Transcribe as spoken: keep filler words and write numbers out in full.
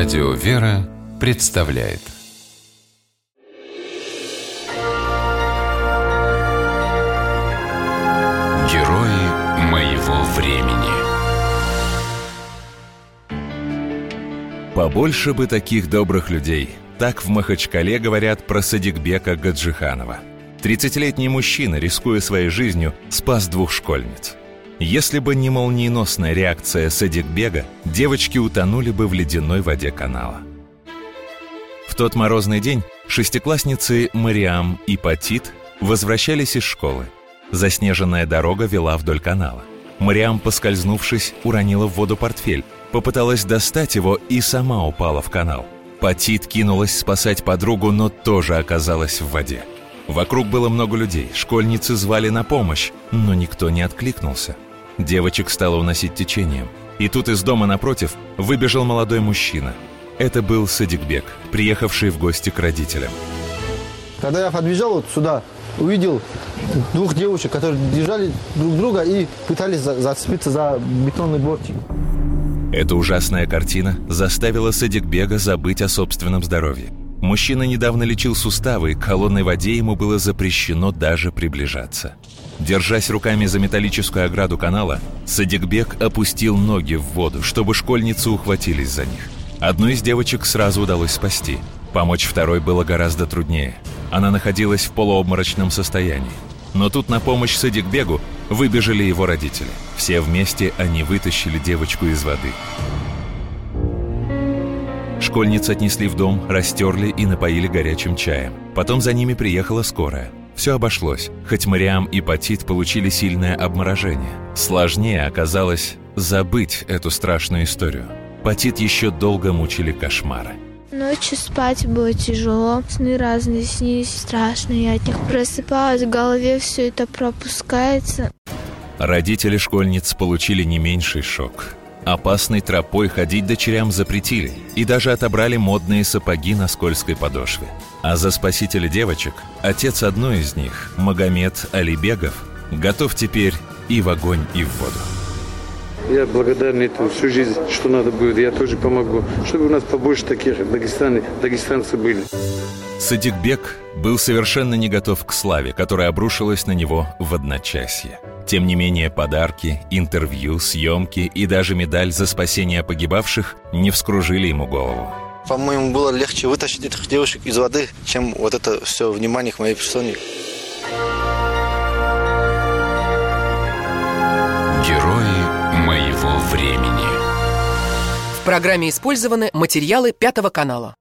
Радио «Вера» представляет Герои моего времени. Побольше бы таких добрых людей. Так в Махачкале говорят про Садикбека Гаджиханова. тридцатилетний мужчина, рискуя своей жизнью, спас двух школьниц. Если бы не молниеносная реакция Садикбека, девочки утонули бы в ледяной воде канала. В тот морозный день шестиклассницы Мариам и Патит возвращались из школы. Заснеженная дорога вела вдоль канала. Мариам, поскользнувшись, уронила в воду портфель, попыталась достать его и сама упала в канал. Патит кинулась спасать подругу, но тоже оказалась в воде. Вокруг было много людей, школьницы звали на помощь, но никто не откликнулся. Девочек стало уносить течением. И тут из дома напротив выбежал молодой мужчина. Это был Садикбек, приехавший в гости к родителям. Когда я подбежал вот сюда, увидел двух девушек, которые держали друг друга и пытались за- зацепиться за бетонный бортик. Эта ужасная картина заставила Садикбека забыть о собственном здоровье. Мужчина недавно лечил суставы, и к холодной воде ему было запрещено даже приближаться. Держась руками за металлическую ограду канала, Садикбек опустил ноги в воду, чтобы школьницы ухватились за них. Одну из девочек сразу удалось спасти. Помочь второй было гораздо труднее. Она находилась в полуобморочном состоянии. Но тут на помощь Садикбеку выбежали его родители. Все вместе они вытащили девочку из воды. Школьниц отнесли в дом, растерли и напоили горячим чаем. Потом за ними приехала скорая. Все обошлось, хоть Мариам и Патит получили сильное обморожение. Сложнее оказалось забыть эту страшную историю. Патит еще долго мучили кошмары. Ночью спать было тяжело, сны разные снились, страшные. Я от них просыпалась, в голове все это пропускается. Родители школьниц получили не меньший шок. Опасной тропой ходить дочерям запретили и даже отобрали модные сапоги на скользкой подошве. А за спасителя девочек отец одной из них, Магомед Алибегов, готов теперь и в огонь, и в воду. Я благодарен этому всю жизнь, что надо будет, я тоже помогу, чтобы у нас побольше таких дагестан, дагестанцев были. Садикбек был совершенно не готов к славе, которая обрушилась на него в одночасье. Тем не менее, подарки, интервью, съемки и даже медаль за спасение погибавших не вскружили ему голову. По-моему, было легче вытащить этих девушек из воды, чем вот это все внимание к моей персоне. Герои моего времени. В программе использованы материалы Пятого канала.